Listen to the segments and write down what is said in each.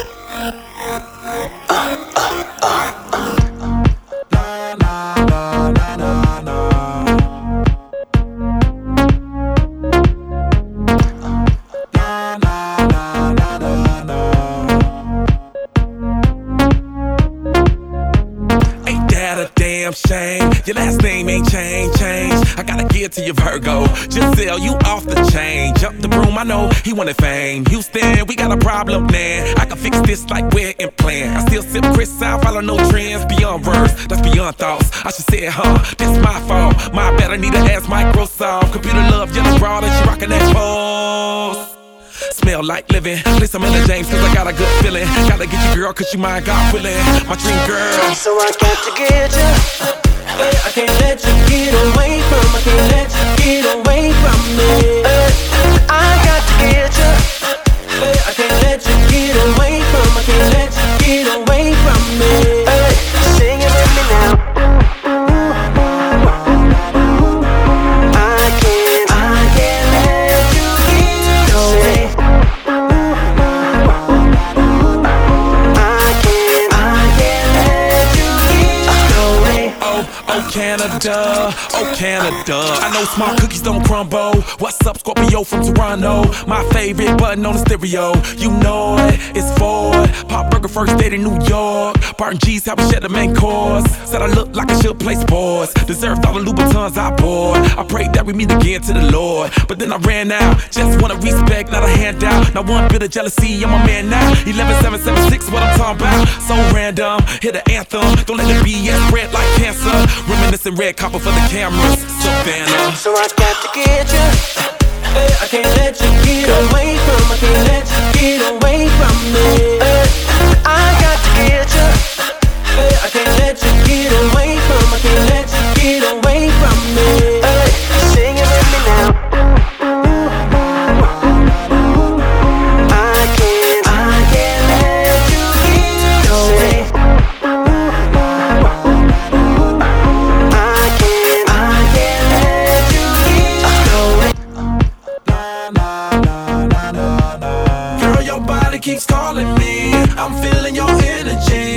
Shame, your last name ain't change. I gotta give to your Virgo, just sell you off the chain. Jump the broom, I know he wanted fame. Houston, we got a problem, man. I can fix this like we're in plan. I still sip Chris out, follow no trends. Beyond words, that's beyond thoughts. I should say it, this my fault. My bad, I need to ask Microsoft. Computer love, yellow broad, and she rockin' that pose. Smell like living, play some Ella James cause I got a good feeling. Gotta get you girl cause you my God willing. My dream girl. So I got to get you. I can't let you get away from. I can't let you get away from me. I got to get you. I can't let you get away from. I can't let you get away from me. Sing it with me now. I can't let you get away. Oh Canada, I know small cookies don't crumble. What's up, Scorpio from Toronto? My favorite button on the stereo. You know it, it's Ford. Pop Burger first date in New York. Barton G's how we share the main course. Said I look like I should play sports. Deserved all the Louboutins I bought. I prayed that we meet again to the Lord, but then I ran out. Just wanna respect, not a handout. Not one bit of jealousy, I'm a man now. 11776, what I'm talking about. So random, hear the anthem. Don't let the BS spread like cancer. Reminiscing red copper for the cameras. Savannah. So I got to get you. I can't let you get away from. I can't let you get away from me. I got to get you. I can't let you get away from. I can't let you get away from me. Sing it with me now. I can't let you get away. Keeps calling me, I'm feeling your energy.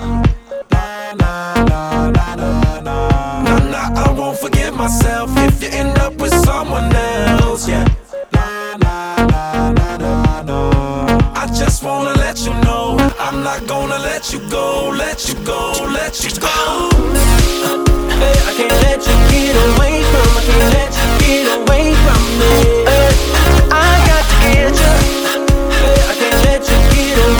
Nah, I won't forgive myself if you end up with someone else, yeah. I just wanna let you know I'm not gonna let you go, let you go, let you go. I can't let you get away from. I can't let you get away from me. I got to get you. I can't let you get away.